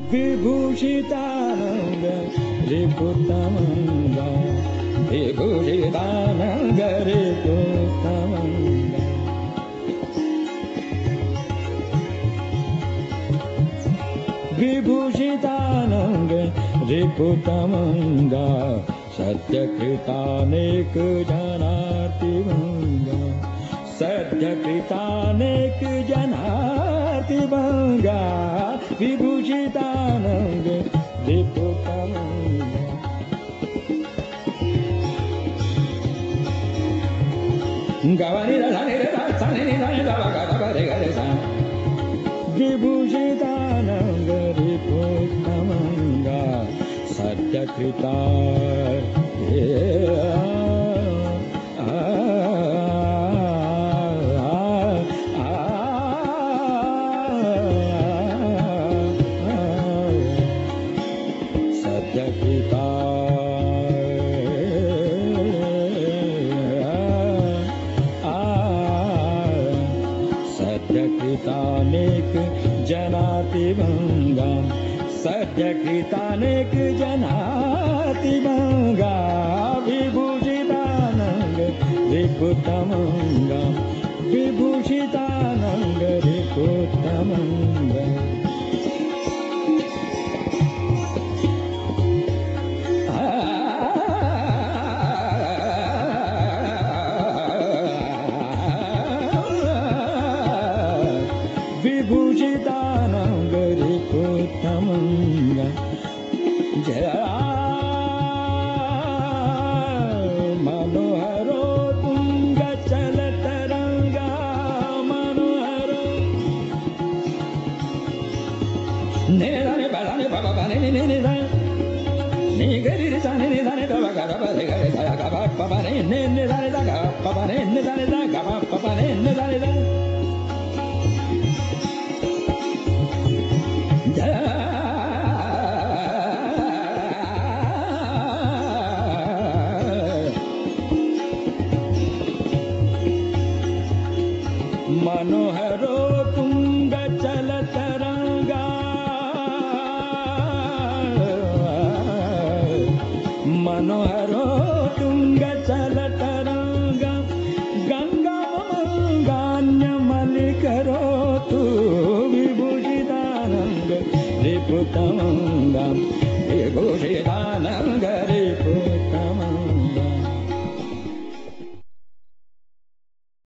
विभूषितानंग रिपुतमंग विभूषितानंग रिपुतमंग विभूषितानंग रिपुतमंग सत्यकृतानेक जनार्तिभंग सत्यकृतानेक जनार्तिभंग विभूषितानंग रिपुतमंग गवनि रधनि रधनि निधनि गव गव रे गरे सा विभूषितानंग रिपुतमंग सत्यकृता सत्यकृता सत्यकृतानेक जनातिभंगा सत्यकृतानेक जनातिभंगा विभूषितानंग रिपुतमंग विभूषितानंग रिपुतमंग विभूषितानंग रिपुतमंग मनोहरो तुंग चलतरंगा मनोहरो निधाने बधाने बाबा बने निधाने निगरी रिसाने निधाने बाबा गरा बरे गरे सा गबा बाबा ने निधाने दा बाबा ने निधाने दा गबा बाबा ने निधाने दा मनोहरो तुंग चलतरंगा मनोहरो तुंग चलतरंगा गंगा मंगान्यमलिकरो तु विभूषितानंग रिपुतमंग